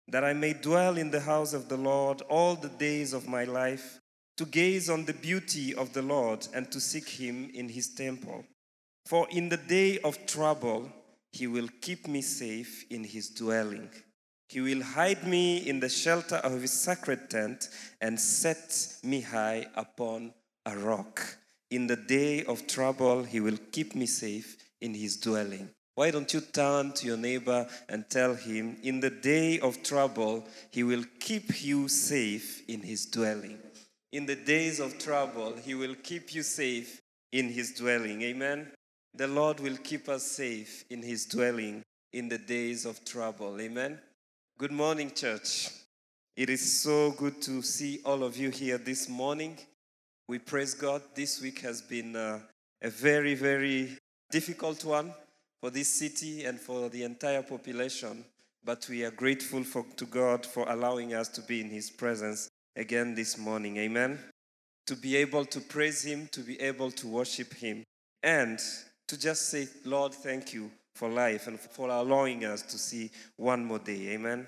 that I may dwell in the house of the Lord all the days of my life, to gaze on the beauty of the Lord and to seek him in his temple. For in the day of trouble, he will keep me safe in his dwelling. He will hide me in the shelter of his sacred tent and set me high upon a rock. In the day of trouble, he will keep me safe in his dwelling. Why don't you turn to your neighbor and tell him, in the day of trouble, he will keep you safe in his dwelling. In the days of trouble, he will keep you safe in his dwelling. Amen. The Lord will keep us safe in his dwelling in the days of trouble. Amen. Good morning, church. It is so good to see all of you here this morning. We praise God. This week has been a very, very difficult one for this city and for the entire population. But we are grateful to God for allowing us to be in his presence again this morning. Amen. To be able to praise him, to be able to worship him, and to just say, Lord, thank you for life and for allowing us to see one more day. Amen.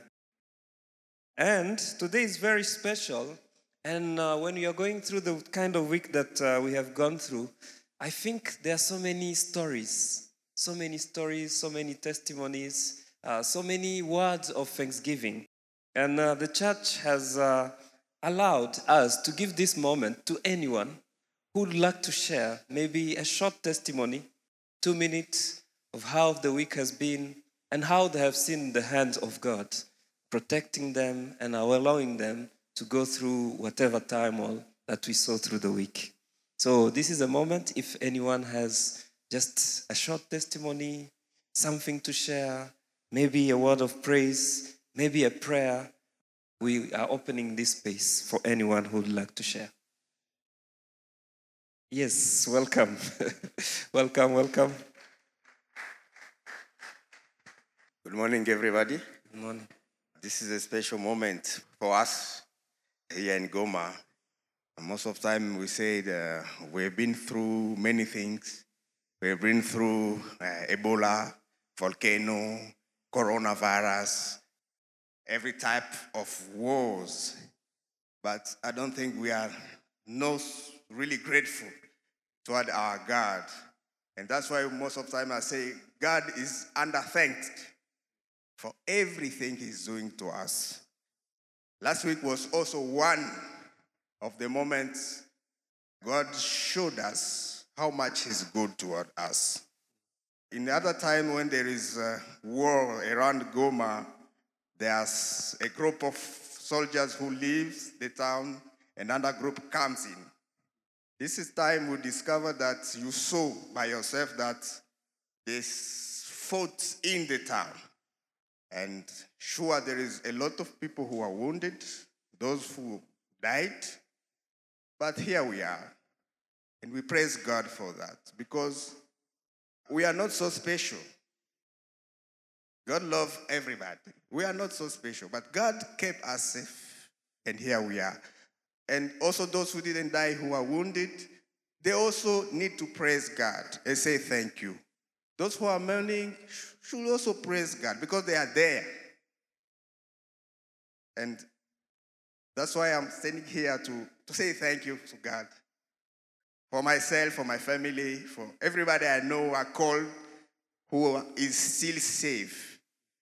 And today is very special. And when we are going through the kind of week that we have gone through, I think there are so many stories, so many testimonies, so many words of thanksgiving. And the church has allowed us to give this moment to anyone who would like to share maybe a short testimony, 2 minutes of how the week has been and how they have seen the hands of God protecting them and allowing them to go through whatever turmoil that we saw through the week. So this is a moment, if anyone has just a short testimony, something to share, maybe a word of praise, maybe a prayer, we are opening this space for anyone who would like to share. Yes, welcome. welcome. Good morning, everybody. Good morning. This is a special moment for us here in Goma. Most of the time we say we've been through many things. We've been through Ebola, volcano, coronavirus, every type of wars. But I don't think we are not really grateful toward our God. And that's why most of the time I say God is underthanked for everything he's doing to us. Last week was also one of the moments God showed us how much he's good toward us. In the other time when there is a war around Goma, there's a group of soldiers who leaves the town, another group comes in. This is time we discover that you saw by yourself that they fought in the town. And sure, there is a lot of people who are wounded, those who died. But here we are. And we praise God for that because we are not so special. God loves everybody. We are not so special, but God kept us safe. And here we are. And also those who didn't die, who are wounded, they also need to praise God and say thank you. Those who are mourning should also praise God because they are there. And that's why I'm standing here to say thank you to God. For myself, for my family, for everybody I know I call who is still safe.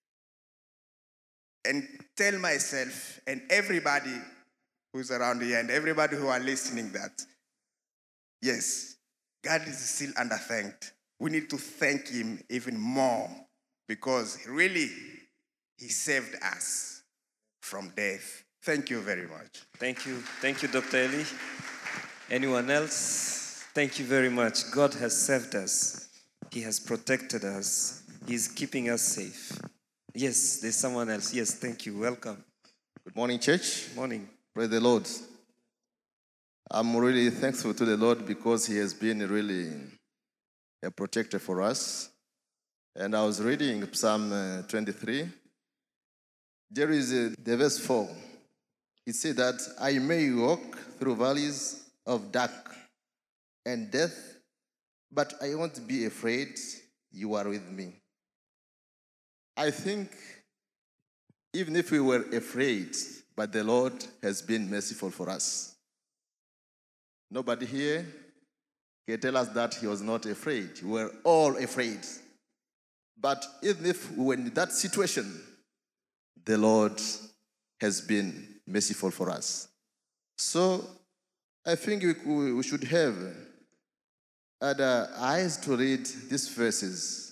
And tell myself and everybody who's around here and everybody who are listening that, yes, God is still underthanked. We need to thank him even more because really he saved us from death. Thank you very much. Thank you, Dr. Eli. Anyone else? Thank you very much. God has saved us. He has protected us. He's keeping us safe. Yes, there's someone else. Yes, thank you. Welcome. Good morning, church. Morning. Praise the Lord. I'm really thankful to the Lord because he has been really a protector for us. And I was reading Psalm 23. There is the verse 4. It said that I may walk through valleys of dark and death, but I won't be afraid. You are with me. I think even if we were afraid, but the Lord has been merciful for us. Nobody here can tell us that he was not afraid. We were all afraid. But even if we were in that situation, the Lord has been merciful for us. So I think we should have other eyes to read these verses.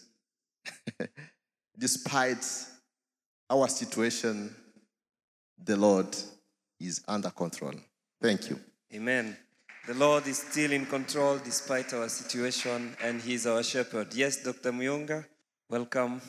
Despite our situation, the Lord is under control. Thank you. Amen. The Lord is still in control despite our situation, and He is our shepherd. Yes, Dr. Muyonga, welcome.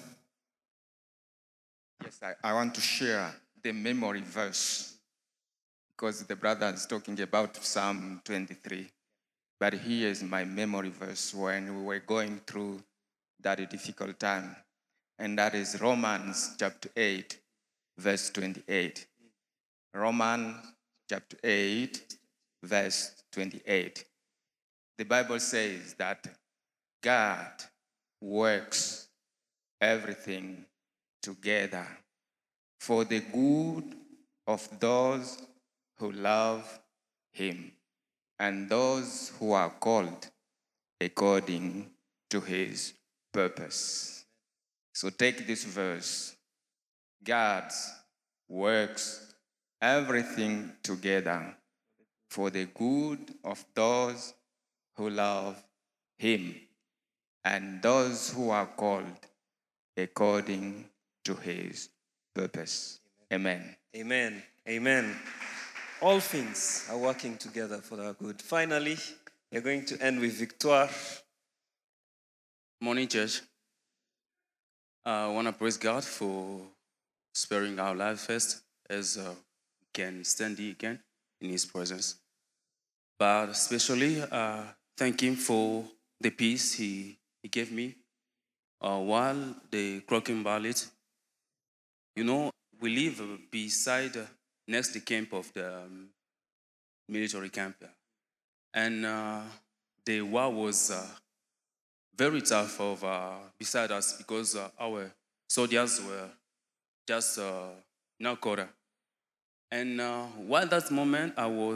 Yes, I want to share the memory verse because the brother is talking about Psalm 23. But here is my memory verse when we were going through that difficult time. And that is Romans chapter 8, verse 28. Romans chapter 8, verse 28. The Bible says that God works everything together for the good of those who love Him and those who are called according to His purpose. So take this verse. God works everything together for the good of those who love Him and those who are called according to His purpose. Amen. Amen. Amen. All things are working together for our good. Finally, we're going to end with Victoire. Morning, church. I want to praise God for sparing our lives first, as we can stand here again in His presence. But especially, thank Him for the peace He gave me while the croaking ballot. You know, we live beside, next the camp of the military camp. And the war was very tough beside us because our soldiers were just in quarter. And while that moment,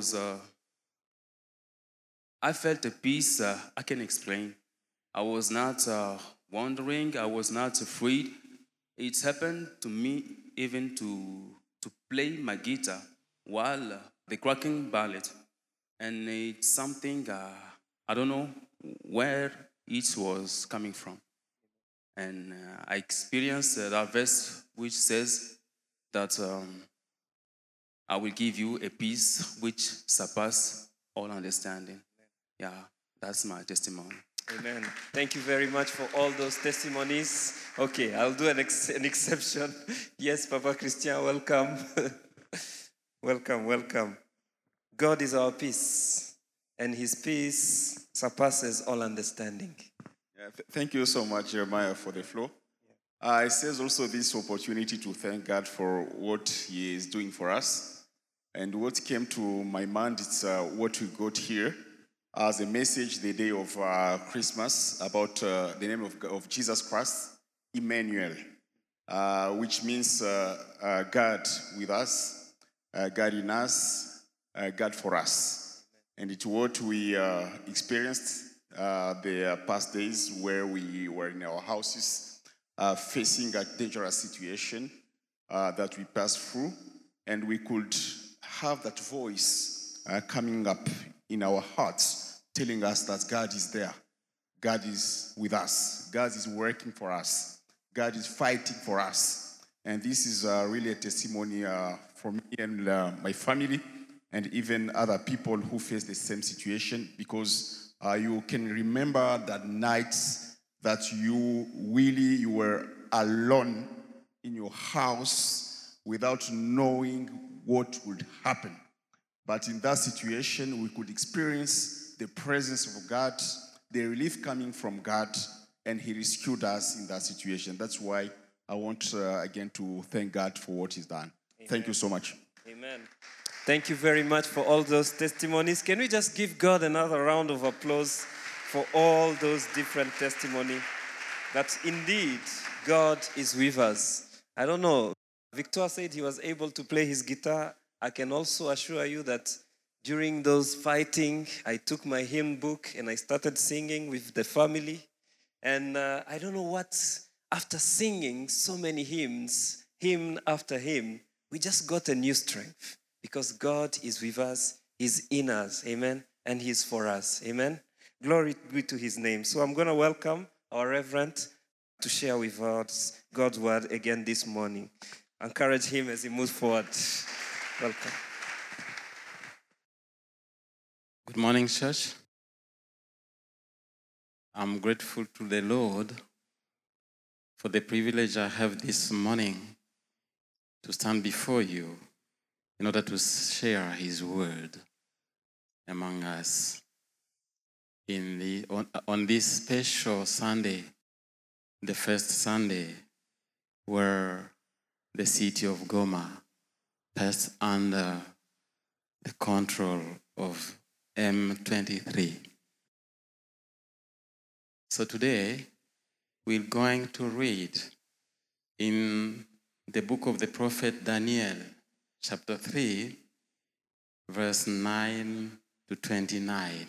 I felt a peace I can explain. I was not wondering, I was not afraid. It happened to me even to play my guitar while the cracking ballad. And it's something, I don't know where it was coming from. And I experienced that verse which says that I will give you a peace which surpasses all understanding. Yeah, that's my testimony. Amen. Thank you very much for all those testimonies. Okay, I'll do an exception. Yes, Papa Christian, welcome. Welcome. God is our peace, and His peace surpasses all understanding. Yeah, thank you so much, Jeremiah, for the floor. I seize also this opportunity to thank God for what He is doing for us. And what came to my mind is what we got here as a message the day of Christmas about the name of Jesus Christ, Emmanuel, which means God with us, God in us, God for us. And it's what we experienced the past days where we were in our houses facing a dangerous situation that we passed through, and we could have that voice coming up in our hearts telling us that God is there, God is with us, God is working for us, God is fighting for us. And this is really a testimony for me and my family and even other people who face the same situation, because you can remember that nights that you were alone in your house without knowing what would happen. But in that situation, we could experience the presence of God, the relief coming from God, and He rescued us in that situation. That's why I want again to thank God for what He's done. Amen. Thank you so much. Amen. Thank you very much for all those testimonies. Can we just give God another round of applause for all those different testimonies? That indeed God is with us. I don't know. Victor said he was able to play his guitar. I can also assure you that during those fighting, I took my hymn book and I started singing with the family. And I don't know what, after singing so many hymns, hymn after hymn, we just got a new strength because God is with us, He's in us, amen, and He's for us, amen. Glory be to His name. So I'm going to welcome our Reverend to share with us God's word again this morning. Encourage him as he moves forward. Welcome. Good morning, church. I'm grateful to the Lord for the privilege I have this morning to stand before you in order to share His word among us on this special Sunday, the first Sunday where the city of Goma passed under the control of M23. So today, we're going to read in the book of the prophet Daniel, chapter 3, verse 9 to 29.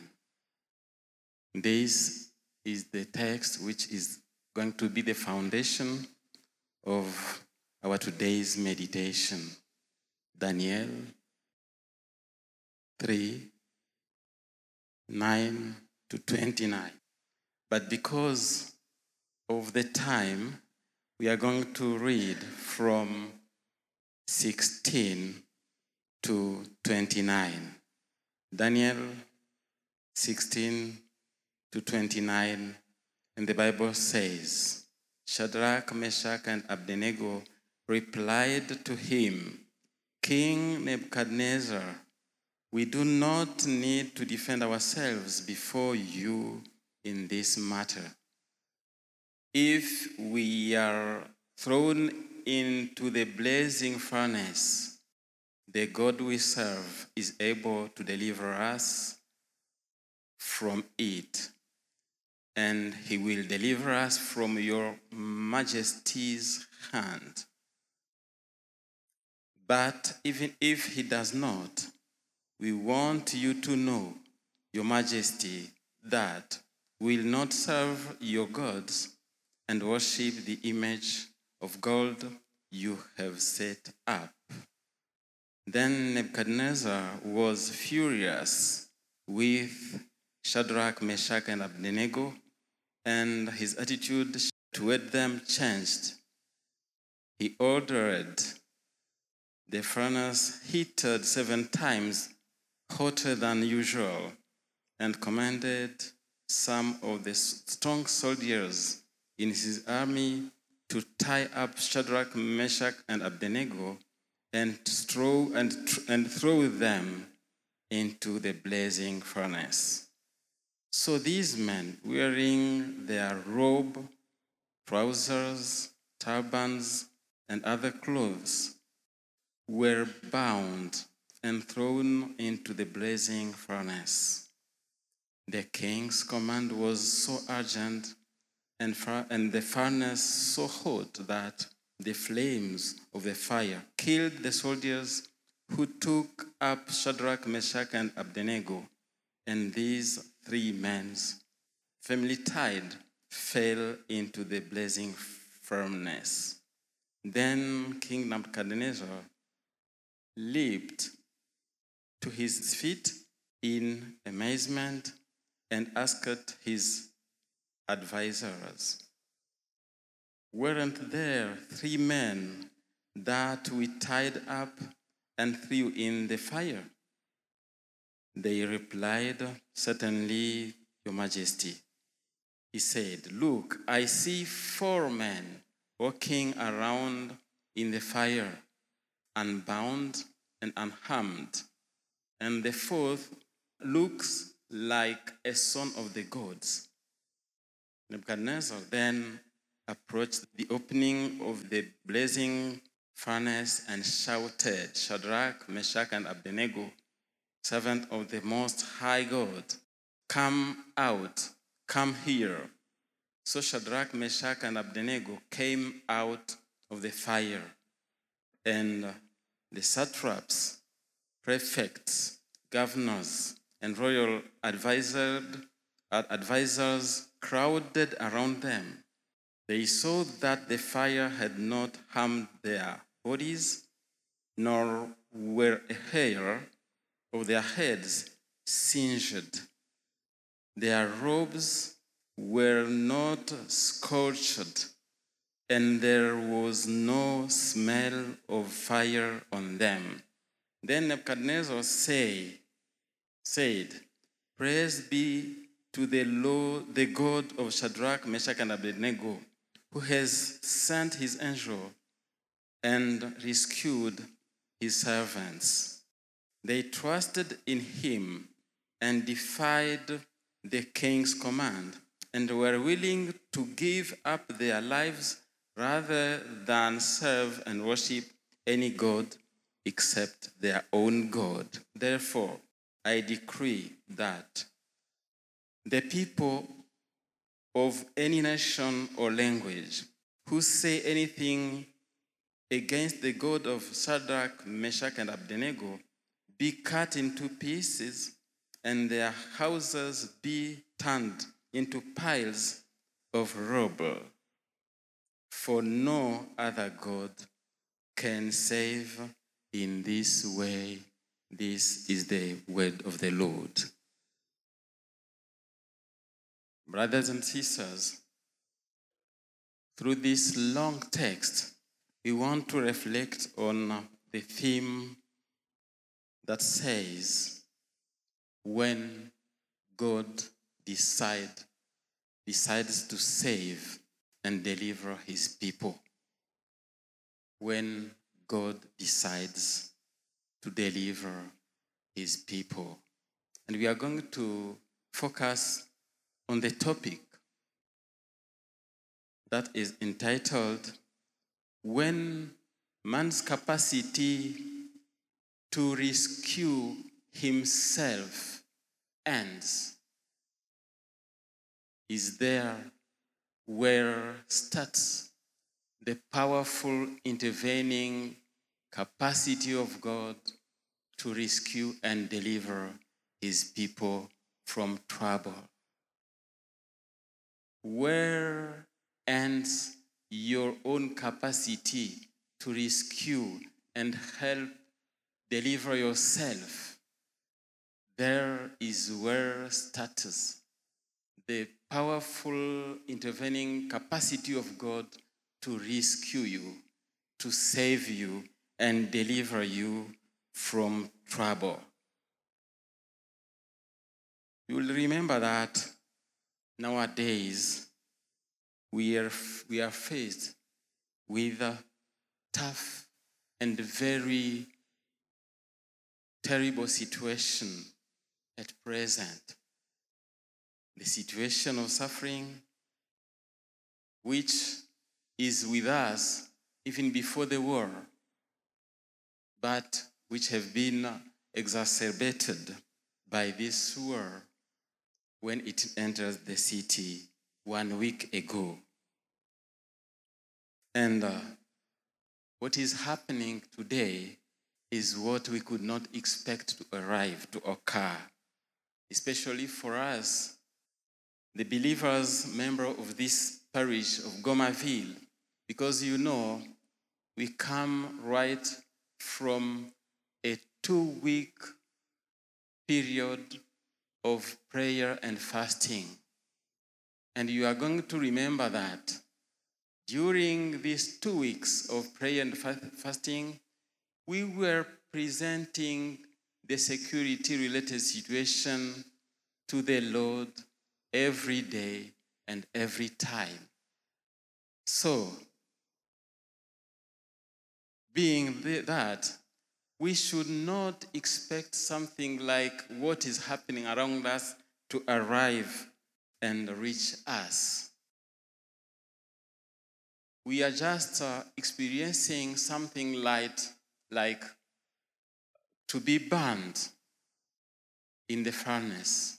This is the text which is going to be the foundation of our today's meditation. Daniel 3, 9 to 29. But because of the time, we are going to read from 16 to 29. Daniel 16 to 29, and the Bible says, Shadrach, Meshach, and Abednego replied to him, King Nebuchadnezzar, we do not need to defend ourselves before you in this matter. If we are thrown into the blazing furnace, the God we serve is able to deliver us from it, and He will deliver us from your majesty's hand. But even if He does not, we want you to know, Your Majesty, that we will not serve your gods and worship the image of gold you have set up. Then Nebuchadnezzar was furious with Shadrach, Meshach, and Abednego, and his attitude toward them changed. He ordered the furnace heated 7 times hotter than usual, and commanded some of the strong soldiers in his army to tie up Shadrach, Meshach, and Abednego and throw them into the blazing furnace. So these men, wearing their robe, trousers, turbans, and other clothes, were bound and thrown into the blazing furnace. The king's command was so urgent and the furnace so hot that the flames of the fire killed the soldiers who took up Shadrach, Meshach, and Abednego. And these 3 men, firmly tied, fell into the blazing furnace. Then King Nebuchadnezzar leaped to his feet in amazement and asked his advisors, weren't there 3 men that we tied up and threw in the fire? They replied, certainly, Your Majesty. He said, look, I see 4 men walking around in the fire, unbound and unharmed, and the 4th looks like a son of the gods. Nebuchadnezzar then approached the opening of the blazing furnace and shouted, Shadrach, Meshach, and Abednego, servant of the Most High God, come out, come here. So Shadrach, Meshach, and Abednego came out of the fire, and the satraps, prefects, governors, and royal advisors crowded around them. They saw that the fire had not harmed their bodies, nor were a hair of their heads singed. Their robes were not scorched, and there was no smell of fire on them. Then Nebuchadnezzar said, "Praise be to the Lord, the God of Shadrach, Meshach, and Abednego, who has sent his angel and rescued his servants. They trusted in him and defied the king's command, and were willing to give up their lives rather than serve and worship any god except their own God. Therefore, I decree that the people of any nation or language who say anything against the God of Shadrach, Meshach, and Abednego be cut into pieces, and their houses be turned into piles of rubble. For no other God can save in this way." This is the word of the Lord. Brothers and sisters, through this long text, we want to reflect on the theme that says, when God decides to save and deliver his people. When God decides to deliver his people. And we are going to focus on the topic that is entitled, "When man's capacity to rescue himself ends, is there where starts the powerful intervening capacity of God to rescue and deliver his people from trouble. Where ends your own capacity to rescue and help deliver yourself? There is where starts the powerful intervening capacity of God to rescue you, to save you, and deliver you from trouble. You will remember that nowadays we are faced with a tough and very terrible situation at present. The situation of suffering, which is with us even before the war, but which have been exacerbated by this war when it enters the city 1 week ago. And what is happening today is what we could not expect to occur, especially for us, the believers, member of this parish of Gomaville, because we come right from a 2-week period of prayer and fasting. And you are going to remember that during these 2 weeks of prayer and fasting, we were presenting the security-related situation to the Lord every day and every time. So, being that, we should not expect something like what is happening around us to arrive and reach us. We are just experiencing something like to be burned in the furnace.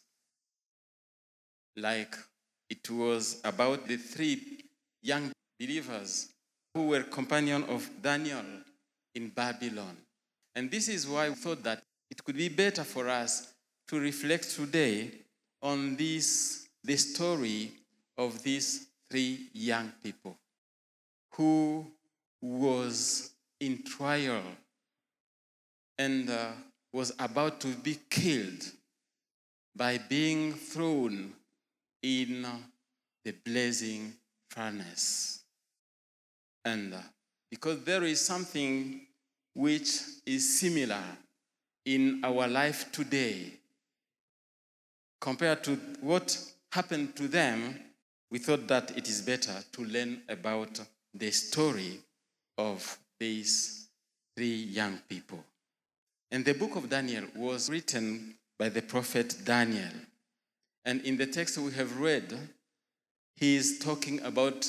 Like it was about the 3 young believers who were companions of Daniel in Babylon. And this is why we thought that it could be better for us to reflect today on the story of these 3 young people who was in trial and was about to be killed by being thrown in the blazing furnace. And because there is something which is similar in our life today, compared to what happened to them, we thought that it is better to learn about the story of these 3 young people. And the book of Daniel was written by the prophet Daniel. And in the text we have read, he is talking about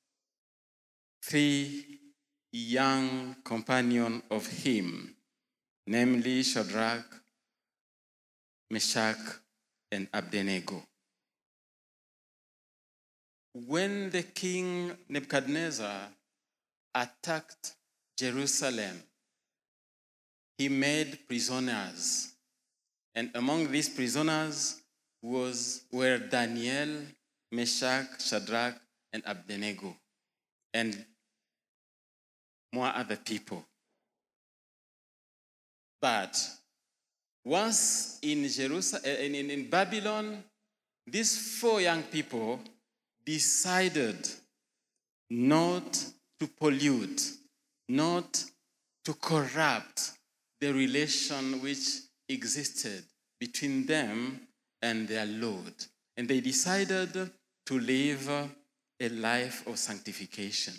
3 young companions of him, namely Shadrach, Meshach, and Abednego. When the king Nebuchadnezzar attacked Jerusalem, he made prisoners. And among these prisoners were Daniel, Meshach, Shadrach, and Abednego, and more other people. But once in Jerusalem, in Babylon, these 4 young people decided not to pollute, not to corrupt the relation which existed between them and their Lord. And they decided to live a life of sanctification.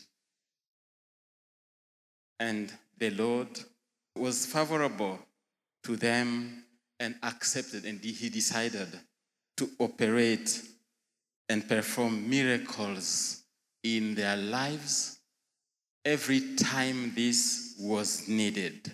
And the Lord was favorable to them and accepted, and he decided to operate and perform miracles in their lives every time this was needed.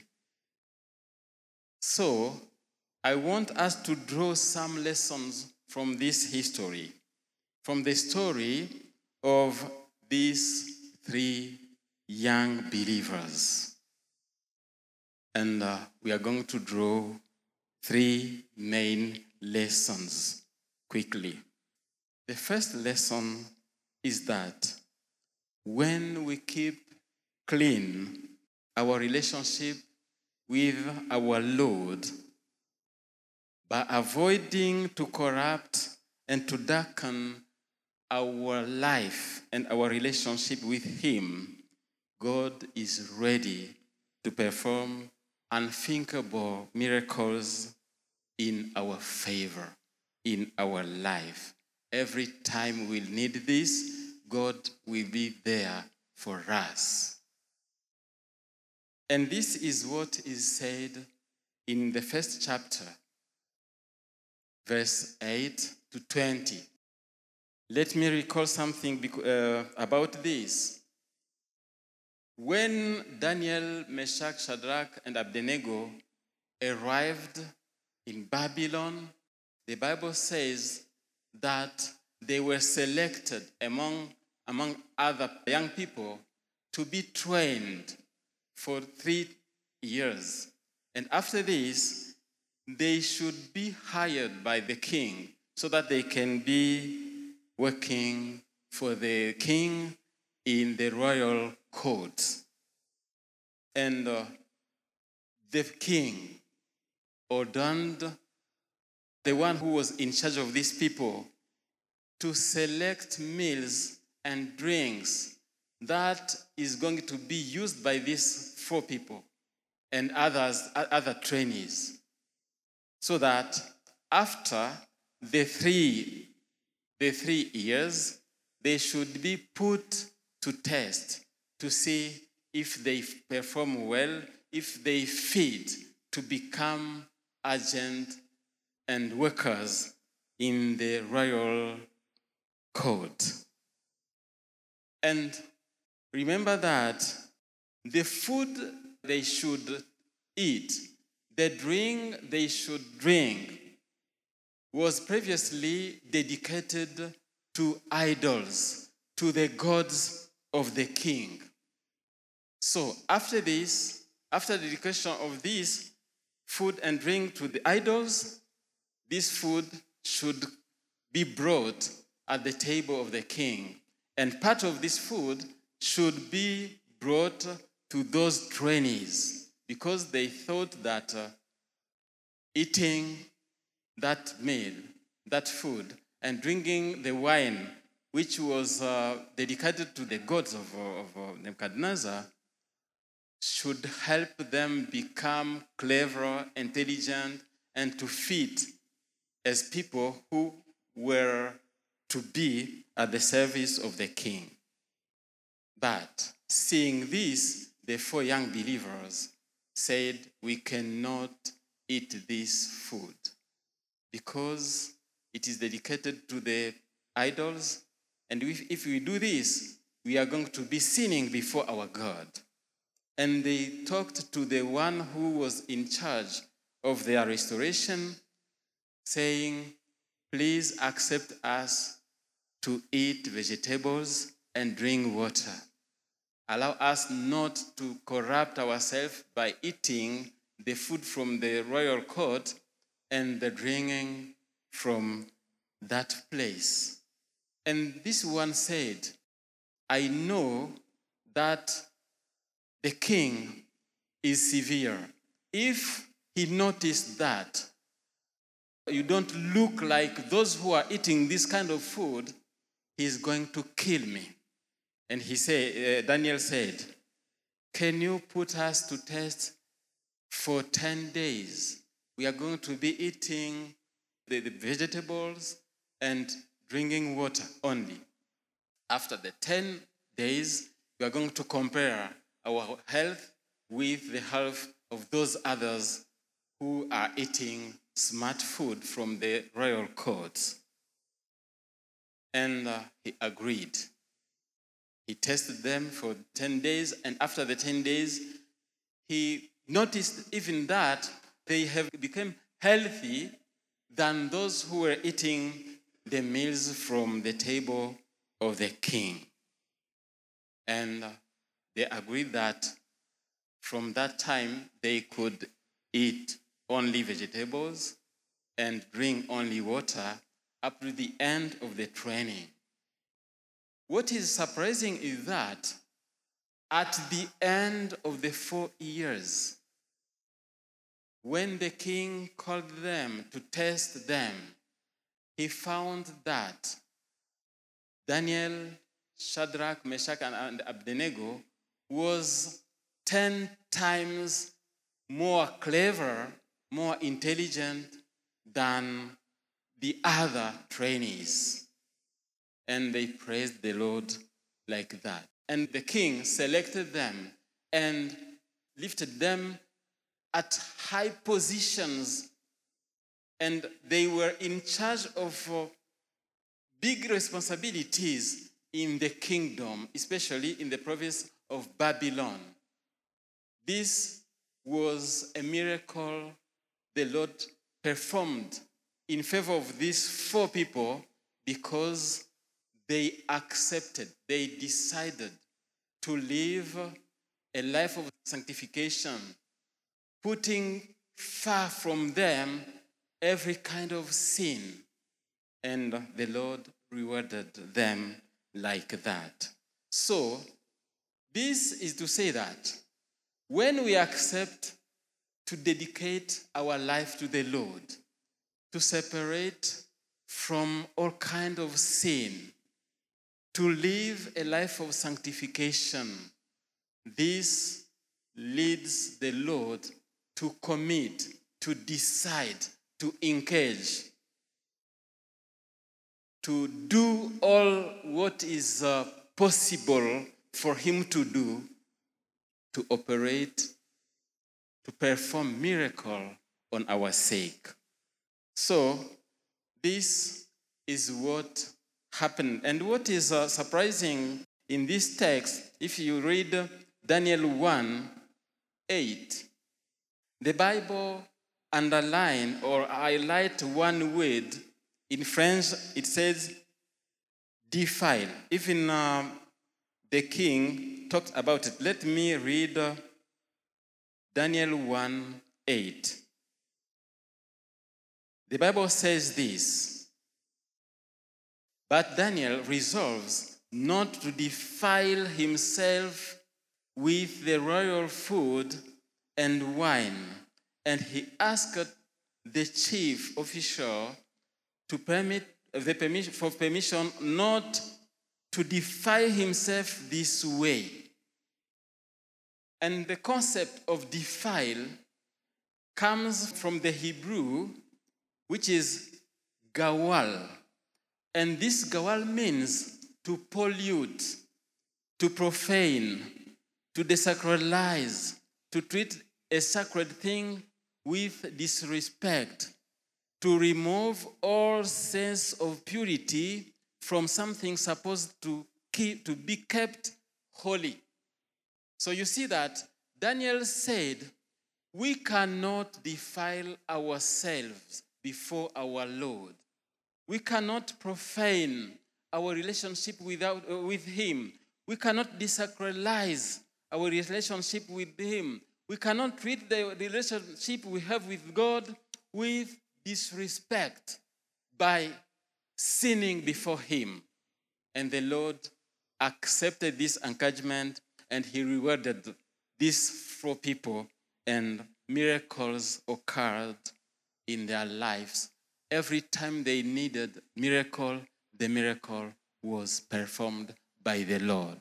So, I want us to draw some lessons from this history, from the story of these 3 young believers. And we are going to draw 3 main lessons quickly. The first lesson is that when we keep clean our relationship with our Lord, by avoiding to corrupt and to darken our life and our relationship with Him, God is ready to perform unthinkable miracles in our favor, in our life. Every time we need this, God will be there for us. And this is what is said in the first chapter, verse 8 to 20. Let me recall something about this. When Daniel, Meshach, Shadrach, and Abednego arrived in Babylon, the Bible says that they were selected among other young people to be trained for 3 years. And after this, they should be hired by the king so that they can be working for the king in the royal court. And the king ordained the one who was in charge of these people to select meals and drinks that is going to be used by these 4 people and other trainees, so that after the 3 years, they should be put to test to see if they perform well, if they fit to become agents and workers in the royal court. And remember that the food they should eat, the drink they should drink, was previously dedicated to idols, to the gods of the king. So after this, after the dedication of this food and drink to the idols, this food should be brought at the table of the king. And part of this food should be brought to those trainees, because they thought that eating that meal, that food, and drinking the wine, which was dedicated to the gods of Nebuchadnezzar, should help them become clever, intelligent, and to fit as people who were to be at the service of the king. But seeing this, the 4 young believers said, we cannot eat this food because it is dedicated to the idols, and if we do this, we are going to be sinning before our God. And they talked to the one who was in charge of their restoration, saying, please accept us to eat vegetables and drink water. Allow us not to corrupt ourselves by eating the food from the royal court and the drinking from that place. And this one said, I know that the king is severe. If he noticed that you don't look like those who are eating this kind of food, he's going to kill me. And Daniel said, can you put us to test for 10 days? We are going to be eating the vegetables and drinking water only. After the 10 days, we are going to compare our health with the health of those others who are eating smart food from the royal courts. And he agreed. He tested them for 10 days, and after the 10 days, he noticed even that they have become healthy than those who were eating the meals from the table of the king. And they agreed that from that time they could eat only vegetables and drink only water up to the end of the training. What is surprising is that at the end of the 4 years, when the king called them to test them, he found that Daniel, Shadrach, Meshach, and Abednego was 10 times more clever, more intelligent than the other trainees. And they praised the Lord like that. And the king selected them and lifted them at high positions, and they were in charge of big responsibilities in the kingdom, especially in the province of Babylon. This was a miracle the Lord performed in favor of these 4 people because they accepted, they decided to live a life of sanctification, putting far from them every kind of sin. And the Lord rewarded them like that. So, this is to say that when we accept to dedicate our life to the Lord, to separate from all kind of sin, to live a life of sanctification, this leads the Lord to commit, to decide, to engage, to do all what is possible for him to do, to operate, to perform miracle on our sake. So, this is what happened. And what is surprising in this text, if you read Daniel 1:8, the Bible underline or highlight one word. In French, it says defile. Even the king talked about it. Let me read Daniel 1:8. The Bible says this, but Daniel resolves not to defile himself with the royal food and wine, and he asked the chief official to for permission not to defile himself this way. And the concept of defile comes from the Hebrew, which is gawal. And this gawal means to pollute, to profane, to desacralize, to treat a sacred thing with disrespect, to remove all sense of purity from something supposed to be kept holy. So you see that Daniel said, we cannot defile ourselves before our Lord. We cannot profane our relationship with him. We cannot desacralize our relationship with him. We cannot treat the relationship we have with God with disrespect by sinning before him. And the Lord accepted this encouragement, and he rewarded these 4 people, and miracles occurred in their lives. Every time they needed miracle, the miracle was performed by the Lord.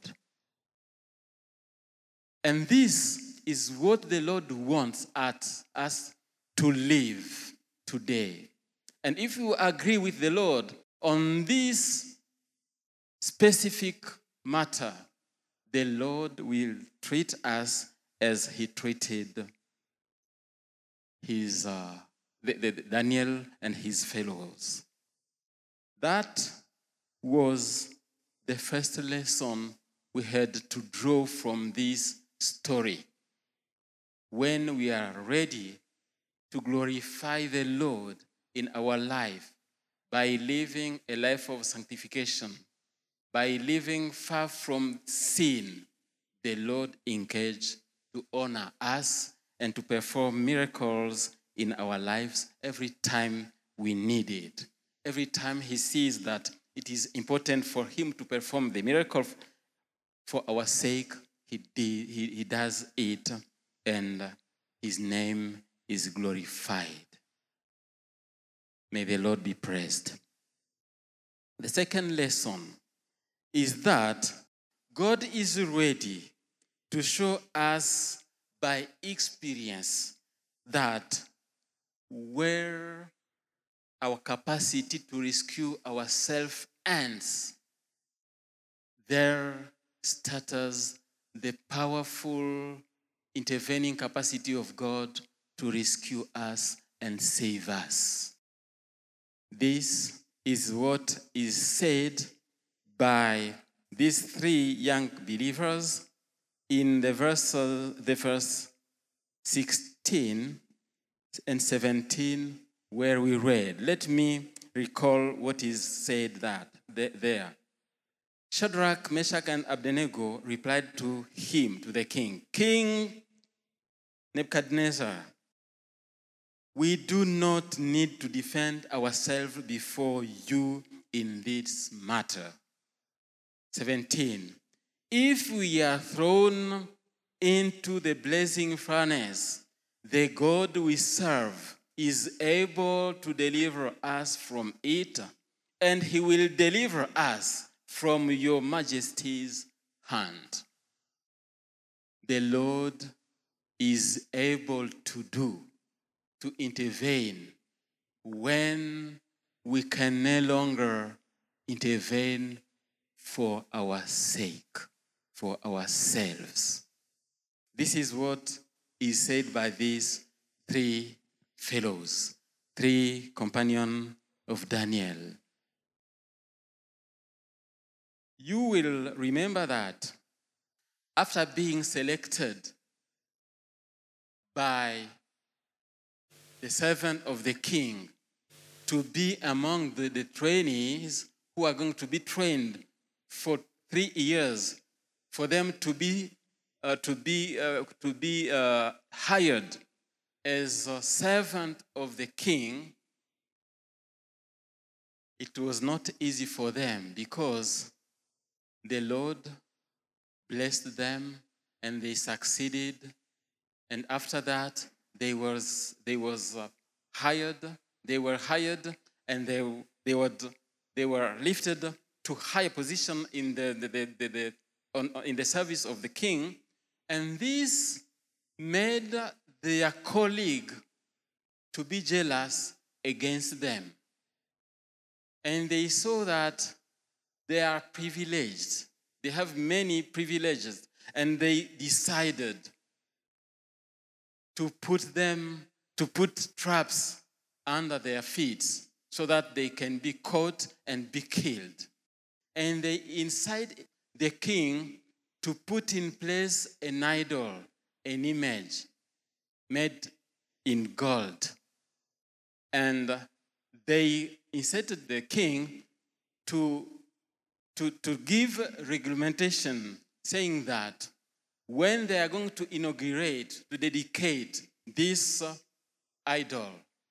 And this is what the Lord wants us to live today. And if you agree with the Lord on this specific matter, the Lord will treat us as he treated his Daniel and his fellows. That was the first lesson we had to draw from this story. When we are ready to glorify the Lord in our life by living a life of sanctification, by living far from sin, the Lord engaged to honor us and to perform miracles in our lives every time we need it. Every time he sees that it is important for him to perform the miracle for our sake, he does it, and his name is glorified. May the Lord be praised. The second lesson is that God is ready to show us by experience that where our capacity to rescue ourselves ends, there starts the powerful intervening capacity of God to rescue us and save us. This is what is said by these 3 young believers in the verse 16 and 17 where we read. Let me recall what is said there. Shadrach, Meshach, and Abednego replied to the king, King Nebuchadnezzar, we do not need to defend ourselves before you in this matter. 17. If we are thrown into the blazing furnace, the God we serve is able to deliver us from it, and he will deliver us from your majesty's hand. The Lord is able to intervene when we can no longer intervene for our sake, for ourselves. This is what is said by these 3 fellows, 3 companions of Daniel. You will remember that after being selected by the servant of the king to be among the trainees who are going to be trained for 3 years, for them to be to be hired as a servant of the king, it was not easy for them because the Lord blessed them and they succeeded. And after that, they were hired, and they were lifted to higher position in the service of the king. And this made their colleague to be jealous against them. And they saw that they are privileged. They have many privileges. And they decided to put traps under their feet so that they can be caught and be killed. And they incite the king to put in place an idol, an image made in gold. And they incited the king to give regulation saying that when they are going to inaugurate, to dedicate this idol,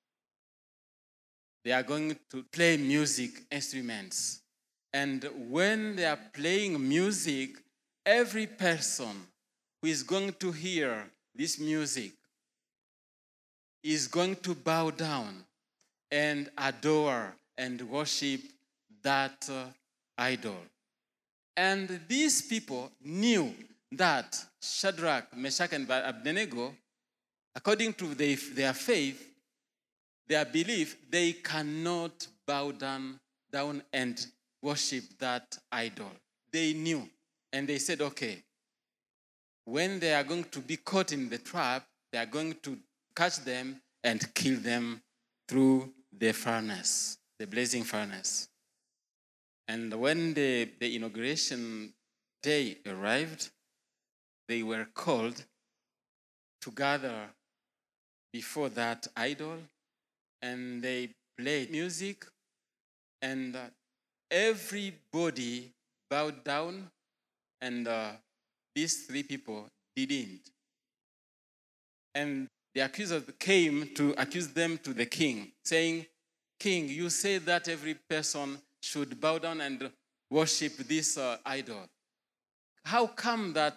they are going to play music instruments. And when they are playing music, every person who is going to hear this music is going to bow down and adore and worship that idol. And these people knew that Shadrach, Meshach, and Abednego, according to their faith, their belief, they cannot bow down and worship that idol. They knew. And they said, okay, when they are going to be caught in the trap, they are going to catch them and kill them through the furnace, the blazing furnace. And when the inauguration day arrived, they were called to gather before that idol, and they played music, and everybody bowed down, and these three people didn't. And the accuser came to accuse them to the king, saying, "King, you say that every person should bow down and worship this idol. How come that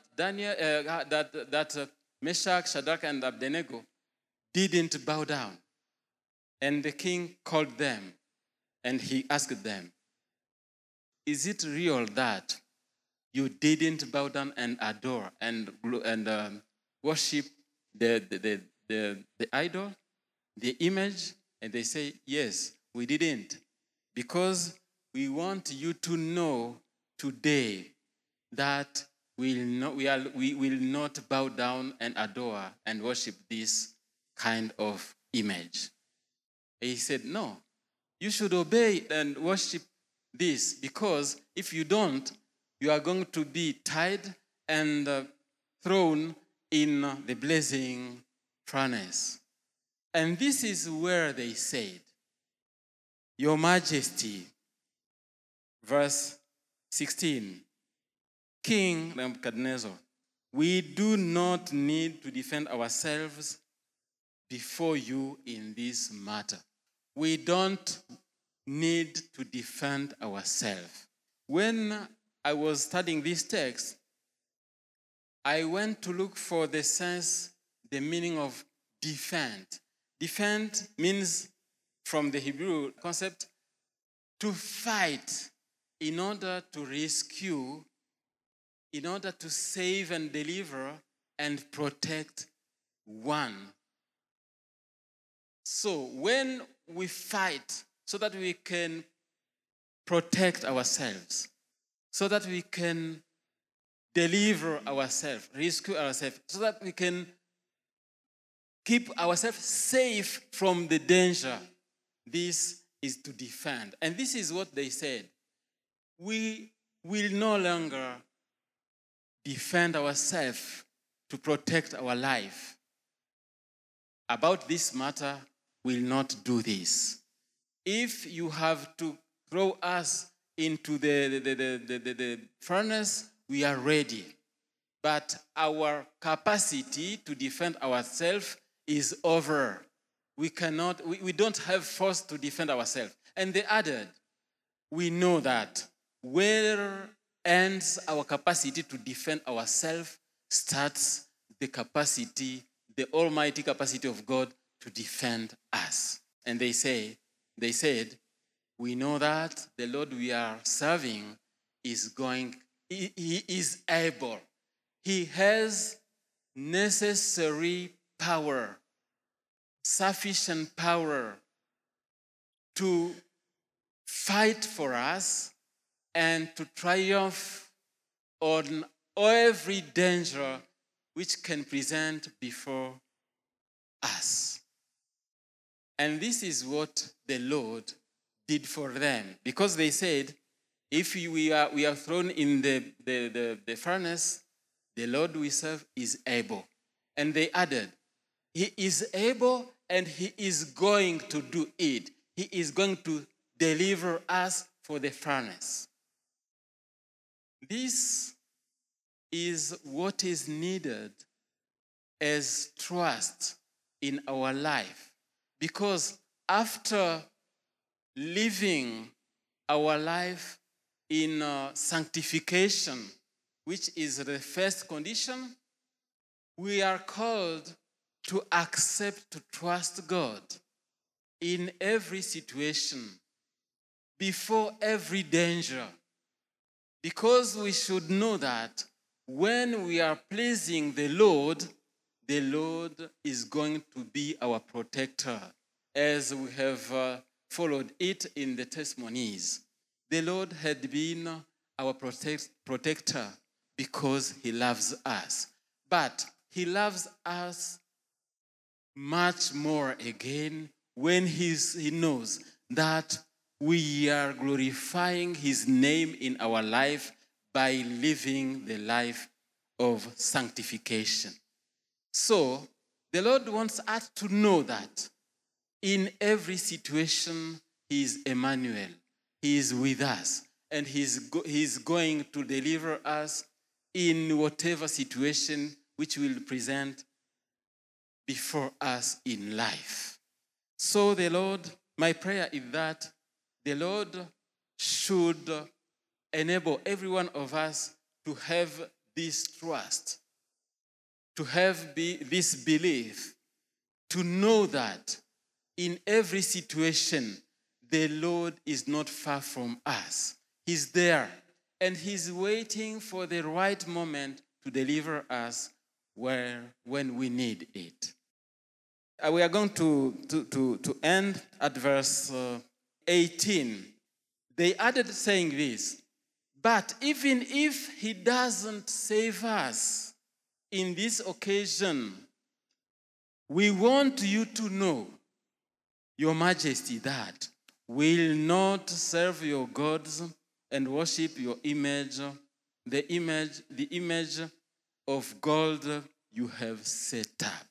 Meshach, Shadrach, and Abednego didn't bow down?" And the king called them, and he asked them, "Is it real that you didn't bow down and adore and worship the idol, the image?" And they say, "Yes, we didn't, because we want you to know today that we will not bow down and adore and worship this kind of image." He said, "No, you should obey and worship this, because if you don't, you are going to be tied and thrown in the blazing furnace." And this is where they said, "Your Majesty," verse 16, "King Nebuchadnezzar, we do not need to defend ourselves before you in this matter." We don't need to defend ourselves. When I was studying this text, I went to look for the meaning of defend. Defend means, from the Hebrew concept, to fight in order to rescue, in order to save and deliver and protect one. So when we fight so that we can protect ourselves, so that we can deliver ourselves, rescue ourselves, so that we can keep ourselves safe from the danger, this is to defend. And this is what they said. We will no longer defend ourselves to protect our life. About this matter, we'll not do this. If you have to throw us into the furnace, we are ready. but our capacity to defend ourselves is over. We don't have force to defend ourselves. And they added, we know that where ends our capacity to defend ourselves starts the almighty capacity of God to defend us. And they said, we know that the Lord we are serving he is able. He has necessary power, sufficient power to fight for us and to triumph on every danger which can present before us. And this is what the Lord did for them, because they said, if we are thrown in the furnace, the Lord we serve is able. And they added, he is able and he is going to do it. He is going to deliver us for the furnace. This is what is needed as trust in our life. Because after living our life in sanctification, which is the first condition, we are called to accept, to trust God in every situation, before every danger. Because we should know that when we are pleasing the Lord is going to be our protector, as we have followed it in the testimonies. The Lord had been our protector because he loves us. But he loves us much more again when he knows that we are glorifying his name in our life by living the life of sanctification. So, the Lord wants us to know that in every situation, he is Emmanuel. He is with us, and he's going to deliver us in whatever situation which will present before us in life. So my prayer is that the Lord should enable every one of us to have this trust, to have this belief, to know that in every situation, the Lord is not far from us. He's there, and he's waiting for the right moment to deliver us when we need it. We are going to end at verse 18. They added saying this, but even if he doesn't save us in this occasion, we want you to know, Your Majesty, that will not serve your gods and worship your image, the image of gold you have set up.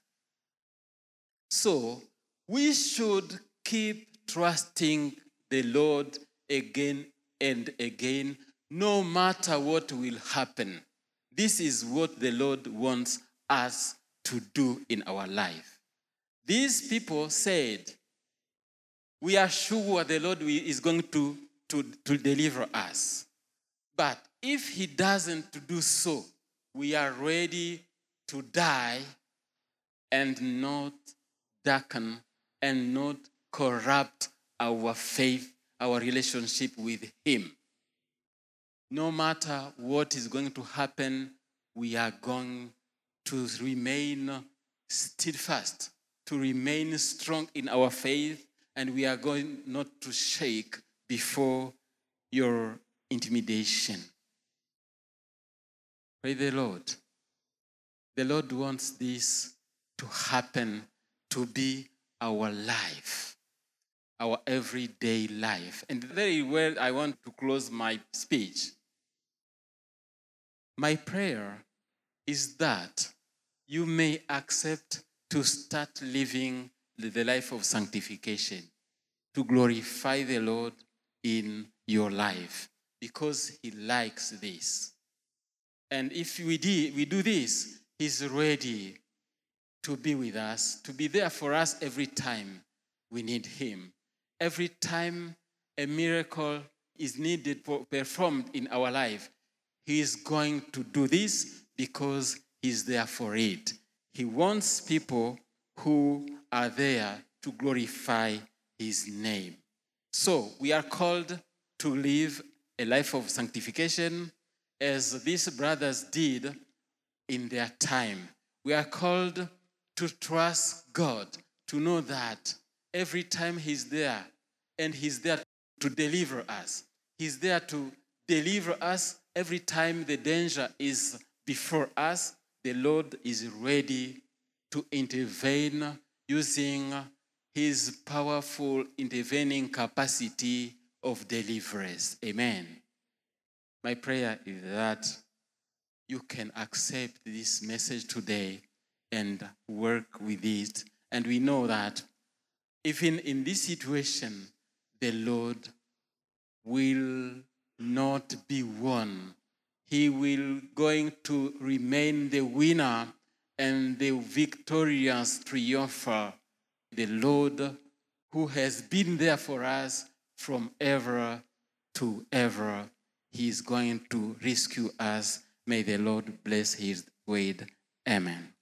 So, we should keep trusting the Lord again and again, no matter what will happen. This is what the Lord wants us to do in our life. These people said, we are sure the Lord is going to deliver us. But if he doesn't do so, we are ready to die and not darken and not corrupt our faith, our relationship with him. No matter what is going to happen, we are going to remain steadfast, to remain strong in our faith, and we are going not to shake before your intimidation. Praise the Lord. The Lord wants this to happen, to be our life, our everyday life. And very well, I want to close my speech. My prayer is that you may accept to start living the life of sanctification, to glorify the Lord in your life, because he likes this. And if we do this, he's ready to be with us, to be there for us every time we need him. Every time a miracle is needed performed in our life, he is going to do this because he's there for it. He wants people who are there to glorify his name. So we are called to live a life of sanctification as these brothers did in their time. We are called to trust God, to know that every time he's there, and he's there to deliver us. He's there to deliver us every time the danger is before us. The Lord is ready to intervene using his powerful intervening capacity of deliverance. Amen. My prayer is that you can accept this message today and work with it. And we know that even in this situation, the Lord will not be won. He will going to remain the winner and the victorious triumpher, the Lord who has been there for us from ever to ever. He is going to rescue us. May the Lord bless his word. Amen.